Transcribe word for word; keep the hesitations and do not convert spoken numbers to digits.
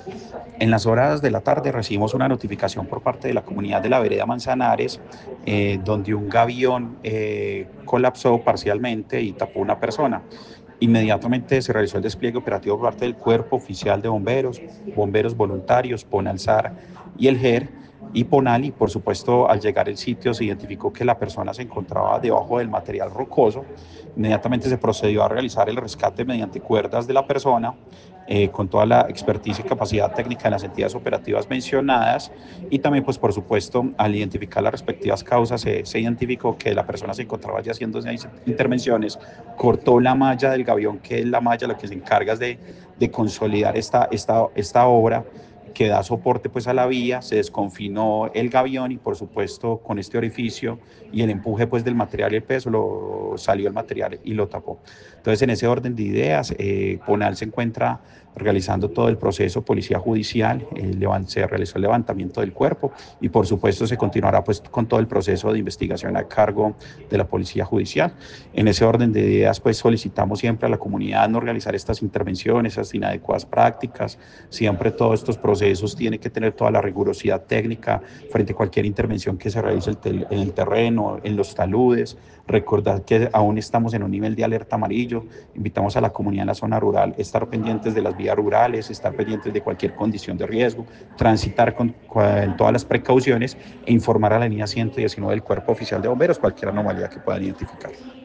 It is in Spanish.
En las horas de la tarde recibimos una notificación por parte de la comunidad de la vereda Manzanares, eh, donde un gavión eh, colapsó parcialmente y tapó una persona. Inmediatamente se realizó el despliegue operativo por parte del Cuerpo Oficial de Bomberos, bomberos voluntarios, PONALSAR y el G E R y PONALI. Por supuesto, al llegar al sitio se identificó que la persona se encontraba debajo del material rocoso. Inmediatamente se procedió a realizar el rescate mediante cuerdas de la persona, eh, con toda la experticia y capacidad técnica de las entidades operativas mencionadas, y también, pues por supuesto, al identificar las respectivas causas, se, se identificó que la persona se encontraba ya haciendo intervenciones, cortó la malla del gavión, que es la malla lo que se encarga de, de consolidar esta, esta, esta obra que da soporte pues a la vía, se desconfinó el gavión y por supuesto con este orificio y el empuje pues del material y el peso lo, salió el material y lo tapó. Entonces en ese orden de ideas, eh, PONAL se encuentra realizando todo el proceso, policía judicial, eh, se realizó el levantamiento del cuerpo y por supuesto se continuará pues con todo el proceso de investigación a cargo de la policía judicial. En ese orden de ideas pues solicitamos siempre a la comunidad no realizar estas intervenciones, estas inadecuadas prácticas, siempre todos estos procesos tienen que tener toda la rigurosidad técnica frente a cualquier intervención que se realice en el terreno, en los taludes. Recordar que aún estamos en un nivel de alerta amarillo, invitamos a la comunidad en la zona rural a estar pendientes de las vías rurales, estar pendientes de cualquier condición de riesgo, transitar con, con todas las precauciones e informar a la línea ciento diecinueve del Cuerpo Oficial de Bomberos cualquier anomalía que puedan identificar.